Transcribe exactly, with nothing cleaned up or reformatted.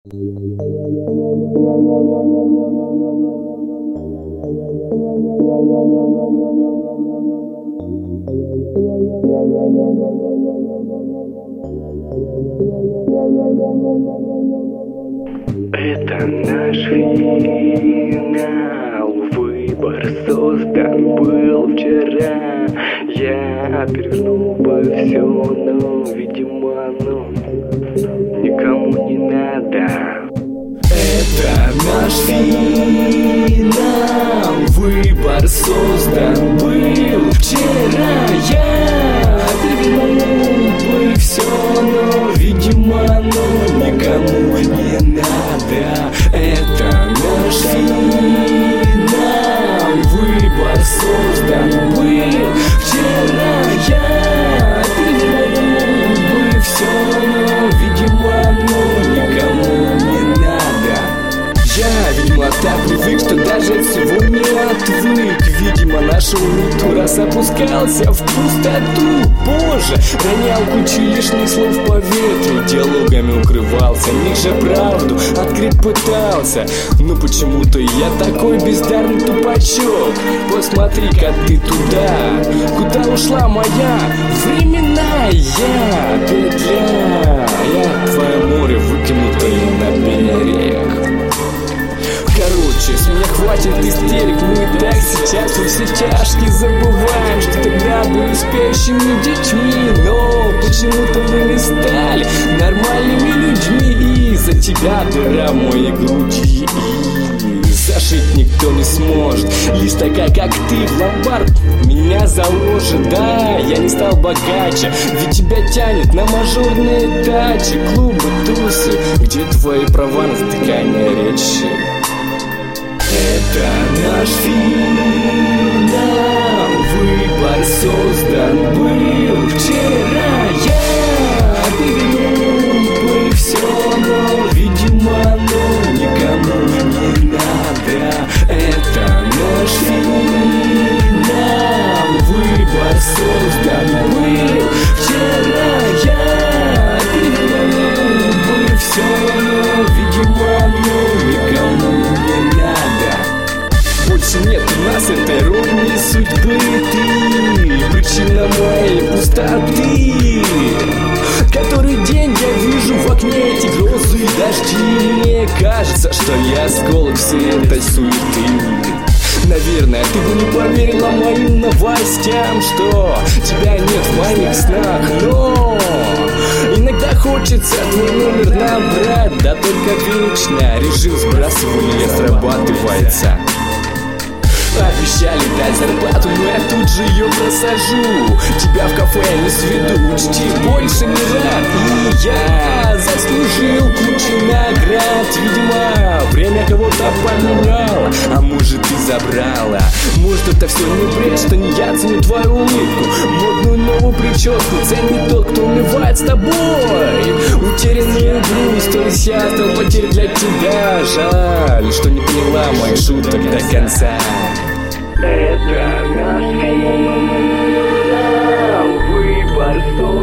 Это наш финал, выбор создан был вчера. Я перевернул бы все, но, видимо, ну, никому не надо. Это наш финал, выбор создан был вчера. Я перевернул бы все, но, видимо, ну, никому не надо. Это наш финал, выбор создан был вчера. Я перевернул бы все, но, видимо, ну, никому не надо. Я, видимо, так привык, что даже от всего не отвык. Видимо, нашел ниту, раз опускался в пустоту. Боже, ронял кучу лишних слов по ветру, диалогами укрывался, них же правду открыть пытался. Но почему-то я такой бездарный тупачок. Посмотри-ка ты туда, куда ушла моя временная петля. Я твое море выкинутое на берег. Короче, с меня хватит истерик. Мы и так сейчас во все тяжкие забываем, что тогда были спящими детьми. Но почему-то мы не стали нормальными людьми. И за тебя дыра в моей груди, и зашить никто не сможет. Лишь такая, как ты, в ломбард меня заложит. Да, я не стал богаче, ведь тебя тянет на мажорные дачи, клубы, тусы, где твои права на стыкание речи. Это наш финал, выбор создан был вчера. Я перевернул бы все, но, видимо, ну, никому не надо. Это наш финал, выбор создан был вчера. Я перевернул бы все, но, видимо, ну, никому не надо. Больше нет у нас этой ровной судьбы. Ты причина моей пустоты. Который день я вижу в окне эти грозы и дожди. Мне кажется, что я осколок всей этой суеты. Наверное, ты бы не поверила моим новостям, что тебя нет в моих снах. Но иногда хочется твой номер набрать, да только вечно режим сбрасывания срабатывается. Обещали дать зарплату, но я тут же ее просажу. Тебя в кафе не сведу, учти, больше не рад. И я заслужил кучу наград. Видимо, время кого-то поменяло, а может и забрала. Может это все не бред, что не я ценю твою улыбку, модную новую прическу ценит тот, кто умывает с тобой утерянную грусть. То есть я стал потерь для тебя. Жаль, что не поняла моих шуток до конца. Это наш финал, выбор.